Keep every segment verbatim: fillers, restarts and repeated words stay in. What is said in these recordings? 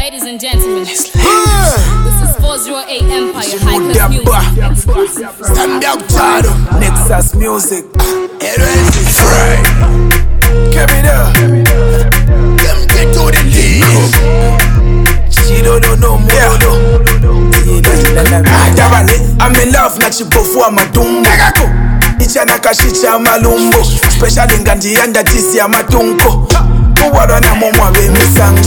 Ladies and gentlemen, this is four oh eight Empire High Class Music. Stand up, Tado. Nexus Music. Erenzi Fry. Give it up. Come get to the league. She don't know more. I'm in love na chipofu wa madumbo. Ichana kashicha malumbo. Especially ngandi yanda tisi ya matunko. Uwaro na momwa be misango.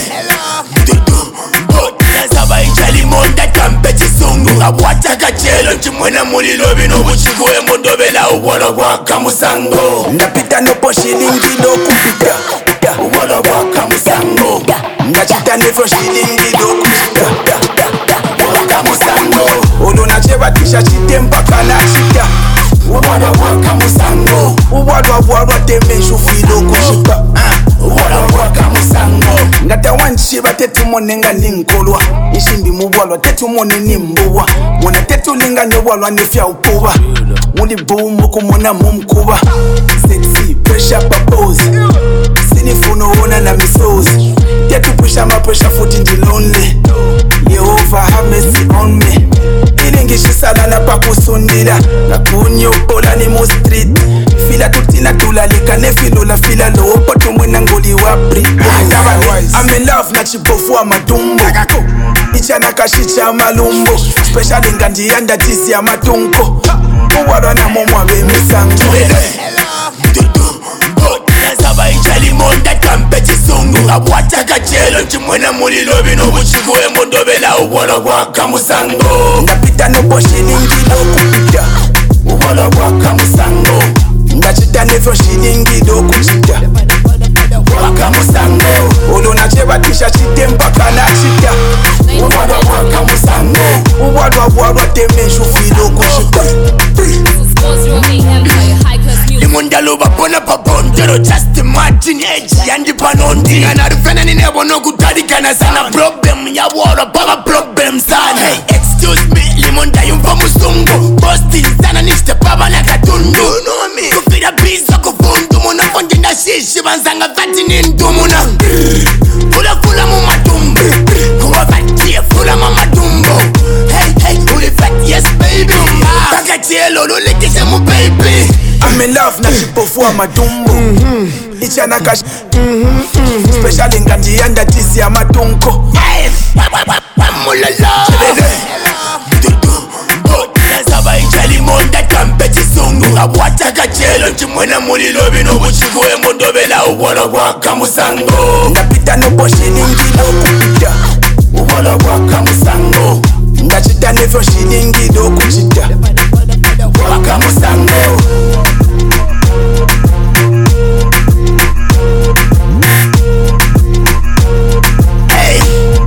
Nasaba ichali monda kampeti sungu. Abwata kachelo chimwena mulilo bino buchikuwe mondobela uwaro waka musango. Ndapita nopo shilingi do kupita. Uwaro waka musango. Ndachita nefro shilingi do kupita. Waka musango. Ono na cheba tisha chitempa kana chita. Uwaro waka musango. Uwaro waro temeshu filo kushika. Uwaro waka musango. Ngata wanchiba tetu monenga ninkolwa. Ishimbi mubwalwa tetu mone nimbuwa. Mwana tetu linga nyobwalwa nefya upuba. Muli boom kumona mumkuba. Sexy pressure purpose. Sinifuno ona na misozi. Tetu pusha ma pressure foot in the lonely. Yehovah have mercy on me. Ilingishisana na pakusundira. Na kunyo pola ni mo street. Fila tutina tulalika nefilo la fila lo Poto mwena ngoli wapri. I'm in love na chipofu wa madumbo. Ichana kashicha malumbo. Especially ngandi yanda tisi ya matunko. Uwaro na momwa be misango. Nasaba ichali monda kampeti sungu. Abwata kachelo chimwena mulilo bino buchikuwe mondobela uwaro waka musango. Ndapita nopo shilingi do kupita. Uwaro waka musango. Ndachita nefro shilingi do kuchita. Waka musango. Ono na cheba tisha chitempa kana chita. Uwaro waka musango. Uwaro waro temeshu filo kushika. This is four oh eight Empire High Class Music. Limundalo babona pabondero just Martin Edge yandi panondi. Anarufena ninebo no kutadikana sana problem ya wara baba problem sana. Hey, excuse me, limonda yumva musungu. Boston sana nishte baba na katundu. No me. Kufira bizo kufundu muna fondi na shishi banzanga fati nindumuna. Fula fula mu matumbo. Kuwa fati fula mu matumbo. Hey hey, uli fati yes baby. Pakachelo lulikishe mu baby. I'm in love na chipofu wa madumbo. Ichana kash Especially ngandi yanda tisi ya matunko. Mulala. Nasaba ichali monda kampeti sungu. Abwata kachelo chimwena mulilo bino buchikuwe mondobela uwaro waka musango. Ndapita nopo shilingi do kupita. Uwaro waka musango. Ndachita nefro shilingi do kuchita. Waka musango. Hey,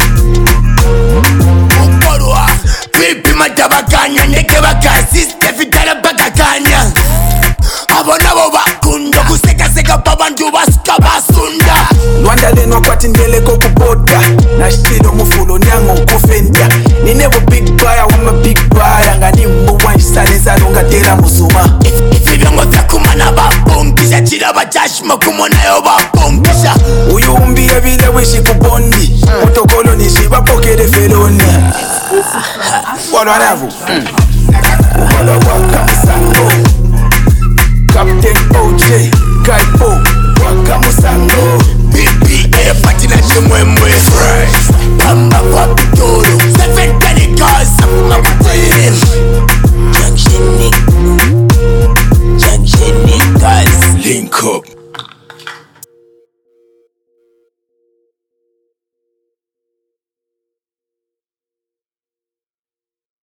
ukorwa pipi matabakanya neke bakasiste fitala bakakanya. Abo nabo bakunda kusekaseka babantu basuka basunda. Lwanda leno kwati ndeleko kubota. Na shilo mufulo nyango kufendia. Ninebo big buyer wama big buyer. Ngani mbuwa njisaneza lunga tera musuma. Ifibiongo vya kumana babunkisha. Chila bachashima kumona yo babunkisha. Uyumbi ya vile wishi kubondi. Utokolo nishiba pokere feloni. Walo anavu Walo waka musango. Captain O J Kaipo waka musango. Bibi e pati na chimwemwe Pamba kwa pitoro Seven penny cars Safuma kutayim Junction Nick Junction Nick guys Link up